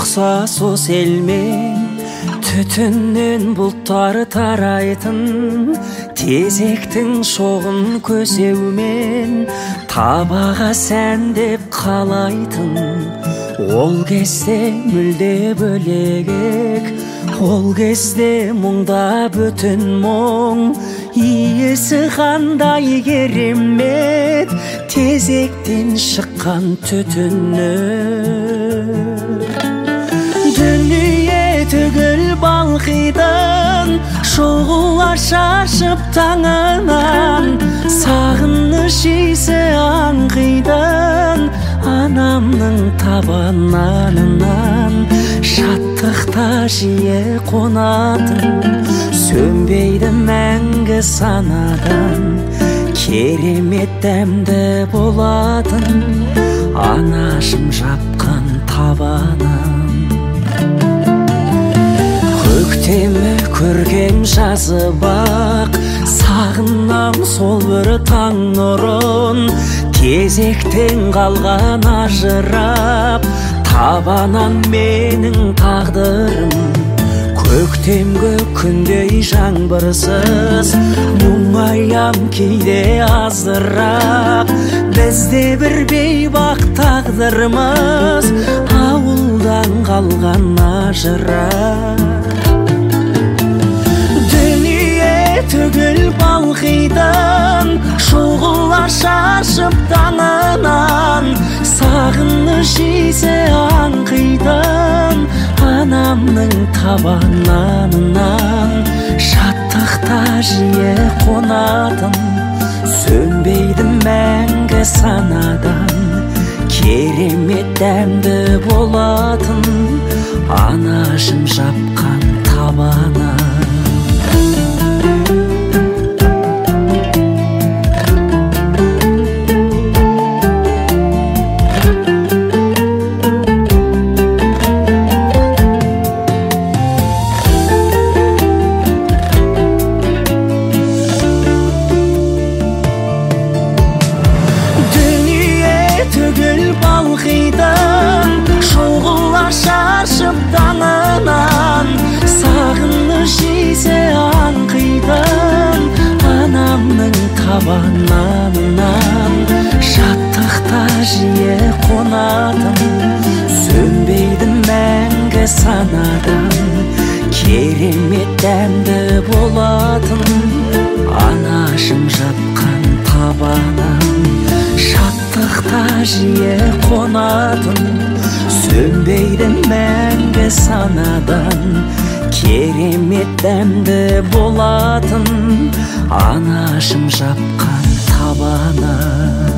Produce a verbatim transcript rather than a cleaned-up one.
ұқсас елмен түтіннен бұлттар тарайтын, тезектің шоғын көсеумен табаға сәндеп қалайтын. Ол кезде мүлде бөлек, ол кезде мұңда бүтін мұң, иесі қандай керемет, тезектен шыққан түтіні. Дүние түгіл балқидың, шоғыла шашып таңынан, сағыныш иісі аңқидың, анамның табананынан. Шаттықта жиі қонатын, сөнбейді мәңгі санадан, керемет дәмді болатын анашым жапқан табанын. Көктемі көргем жазы бақ, сағынам сол бір таң нұрын, кезектен қалған ажырап, табанан менің тағдырым. Көктемгі күндей жаңбырсыз, мұңаям кейде азырақ, бізде бір бейбақ тағдырымыз, ауылдан қалған ажырап. Дүние түгіл балқидың, шоғыла шашып таңынан, сағыныш иісі аңқидың, анамның табананынан. Шаттықта жиі қонатын, сөнбейді мәңгі санадан, керемет дәмді болатын анашым жапқан табанын. Шоғыла шашып таңынан, сағыныш иісі аңқидың, анамның табананынан. Шаттықта жиі қонатын, сөнбейді мәңгі санадан, керемет дәмді болатын анашым жапқан табанын. Шаттықта жиі қонатын, сөнбейді мәңгі санадан, керемет дәмді болатын анашым жапқан табанын.